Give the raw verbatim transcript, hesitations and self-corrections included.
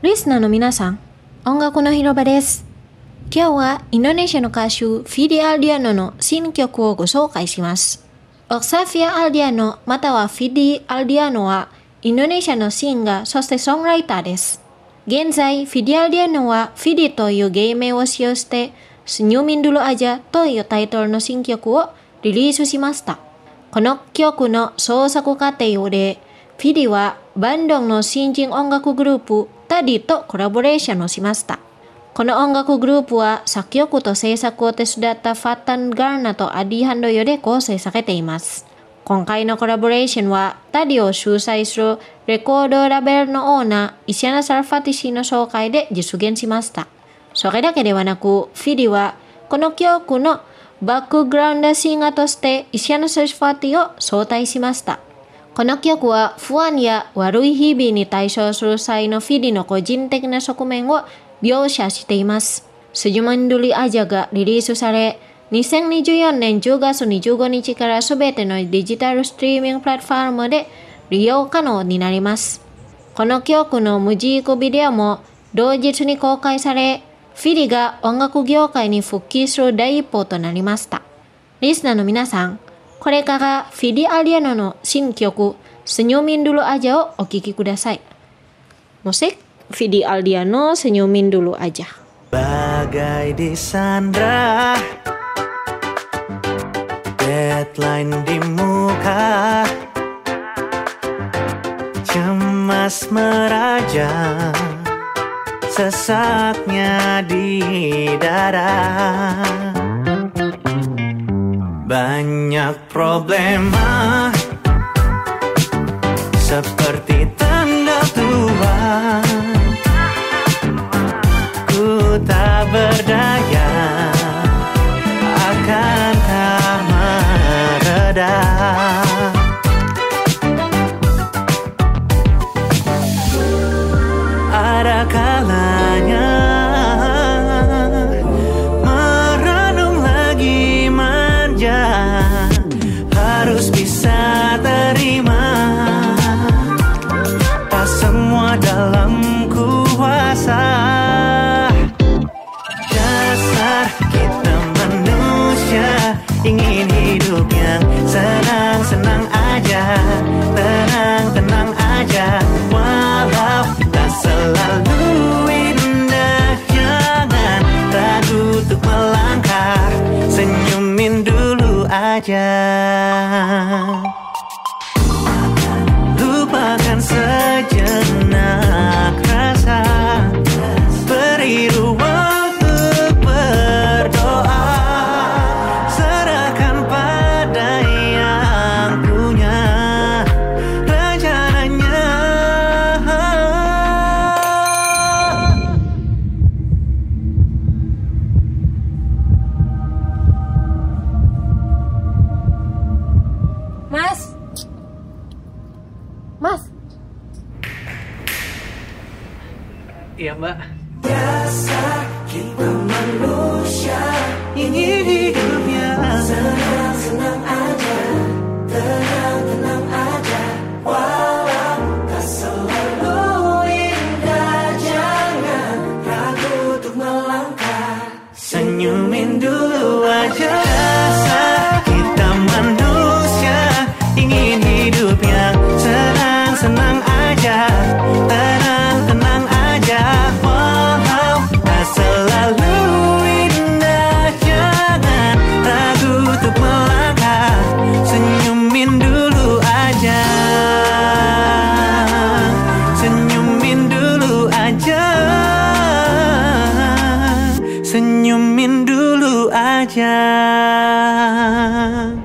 リスナーの皆さん、音楽の広場です。今日はインドネシアの歌手フィディ・アルディアノの新曲をご紹介します。オクサフィア・アルディアノまたはフィディ・アルディアノはインドネシアのシンガーそしてソングライターです。現在、フィディ・アルディアノはフィディという芸名を使用してSenyumin Dulu Ajaというタイトルの新曲をリリースしました。この曲の創作過程でフィディはバンドの新人音楽グループタディとコラボレーションをしました。この音楽グループは作曲と制作を手伝ったファッタン・ガーナとアディ・ハンドヨで構成されています。今回のコラボレーションはタディを主催するレコードラベルのオーナーイシャナ・サルファティ氏の紹介で実現しました。それだけではなく、フィディはこの曲のバックグラウンドシンガーとしてイシャナ・サルファティを招待しました。この曲は不安や悪い日々に対処する際のフィディの個人的な側面を描写しています。Senyumin Dulu Ajaがリリースされ、にせんにじゅうよねんじゅうがつにじゅうごにちからすべてのデジタルストリーミングプラットフォームで利用可能になります。この曲のミュージックビデオも同日に公開され、フィディが音楽業界に復帰する第一歩となりました。リスナーの皆さん、これからフィディ・アルディアノの新曲Senyumin Dulu Ajaをお聴きください。Musik Fidi Aldiano Senyumin Dulu Aja. Bagai disandra, deadline di muka, cemas meraja, sesaknya di dada. Banyak problema seperti tanda tua, ku tak berdaya, akankah mereda? Ada kalanya merenung lagi manja, harus bisa terima, tak semua dalam kuasa. Dasar kita manusia ingin hidup yang senang-senang aja, tenang-tenang aja, walau tak selalu indah. Jangan ragu untuk melangkah, senyumin dulu aja. Lupakan sejenak rasa, beri ruang untuk berdoa, serahkan pada yang punya rencananya. Mas, Mas. Iya mbak. Biasa kita manusia ingin hidupnya senang-senang aja, tenang-tenang aja, walau tak selalu indah. Jangan ragu untuk melangkah, senyumin dulu aja. Dasar kita manusia ingin hidup yang senang-senang aja, tenang-tenang aja, walau tak selalu indah. Jangan ragu untuk melangkah, senyumin dulu aja, senyumin dulu aja, senyumin dulu aja.